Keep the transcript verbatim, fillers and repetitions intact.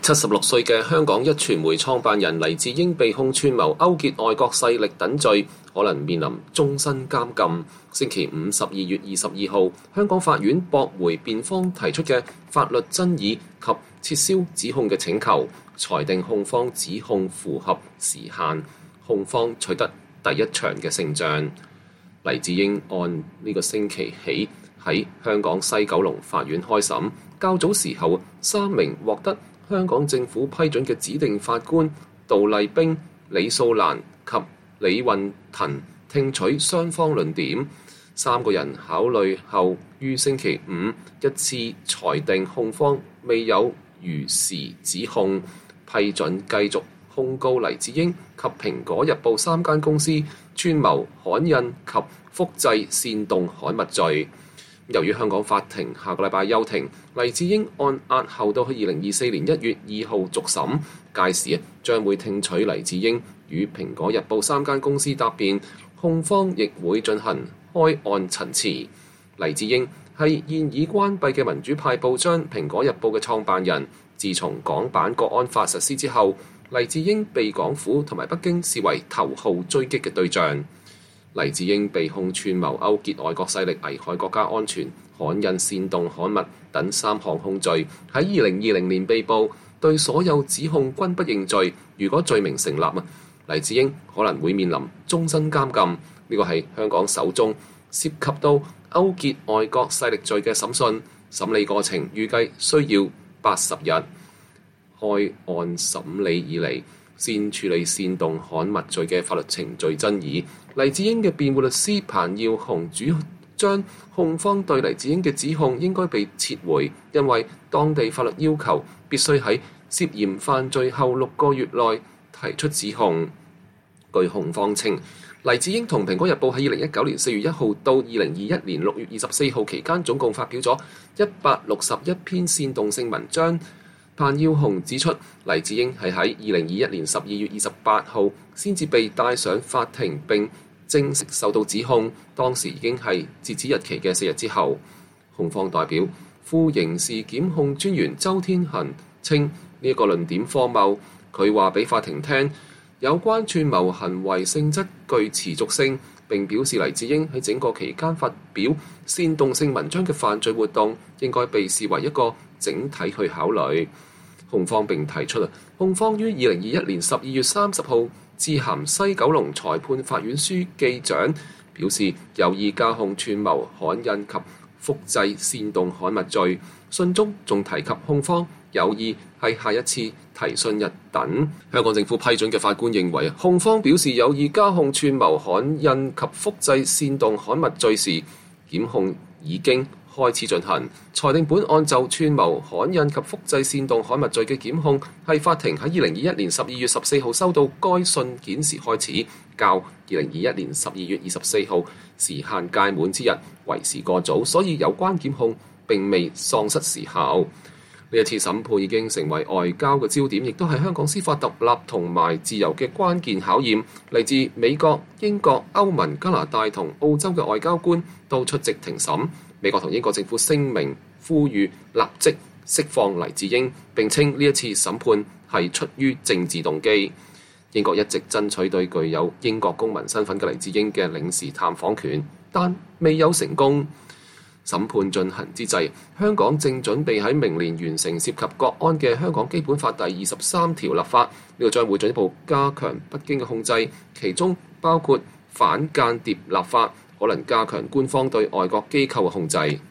七十六歲嘅香港壹傳媒創辦人黎智英被控串謀勾結外國勢力等罪，可能面臨終身監禁。星期五十二月二十二號，香港法院駁回辯方提出嘅法律爭議及撤銷指控嘅請求，裁定控方指控符合時限，控方取得第一場嘅勝仗。黎智英案呢個星期起喺香港西九龍法院開審，較早時候三名獲得香港政府批准嘅指定法官杜麗冰、李素蘭及李運騰聽取雙方論點。三個人考慮後，於星期五一致裁定控方未有如實指控，批准繼續控告黎智英及蘋果日報三間公司串謀刊印及複製煽動刊物罪。由於香港法庭下個禮拜休庭，黎智英案押後到去二零二四年一月二號續審，屆時啊將會聽取黎智英與蘋果日報三間公司答辯，控方亦會進行開案陳詞。黎智英係現已關閉嘅民主派報章《蘋果日報》嘅創辦人。自從港版國安法實施之後，黎智英被港府同埋北京視為頭號追擊嘅對象。黎智英被控串謀勾結外國勢力危害國家安全、刊印煽動刊物等三項控罪，喺二零二零年被捕，對所有指控均不認罪。如果罪名成立啊，黎智英可能會面臨終身監禁。呢個係香港首宗涉及到勾結外國勢力罪嘅審訊，審理過程預計需要八十日。開案審理以嚟，先處理煽動刊物罪嘅法律程序爭議。黎智英嘅辯護律師彭耀雄主張控方對黎智英嘅指控應該被撤回，因為當地法律要求必須喺涉嫌犯罪後六個月內提出指控。據控方稱，黎智英同蘋果日報喺二零一九年四月一號到二零二一年六月二十四號期間，總共發表咗一百六十一篇煽動性文章。彭耀雄指出，黎智英係喺二零二一年十二月二十八號先至被帶上法庭並正式受到指控，當時已經係截止日期嘅四日之後。控方代表副刑事檢控專員周天恒稱呢一個論點荒謬，佢話俾法庭聽，有關串謀行為性質具持續性，並表示黎智英喺整個期間發表煽動性文章嘅犯罪活動應該被視為一個整體去考慮。控方並提出啊，控方於二零二一年十二月三十號致函西九龍裁判法院書記長，表示有意加控串謀刊印及複製煽動刊物罪。信中仲提及控方有意喺下一次提訊日等。香港政府批准嘅法官認為，控方表示有意加控串謀刊印及複製煽動刊物罪時，檢控已經開始進行，裁定本案就串謀刊印及複製煽動刊物罪嘅檢控，係法庭喺二零二一年十二月十四號收到該信件時開始，較二零二一年十二月二十四號時限屆滿之日為時過早，所以有關檢控並未喪失時效。呢一次審判已經成為外交嘅焦點，亦都係香港司法獨立同埋自由嘅關鍵考驗。嚟自美國、英國、歐盟、加拿大同澳洲嘅外交官都出席庭審。美國同英國政府聲明呼籲立即釋放黎智英，並稱呢一次審判係出於政治動機。英國一直爭取對具有英國公民身份嘅黎智英嘅領事探訪權，但未有成功。審判進行之際，香港正準備喺明年完成涉及國安嘅香港基本法第二十三條立法，呢個將會進一步加強北京嘅控制，其中包括反間諜立法，可能加強官方對外國機構嘅控制。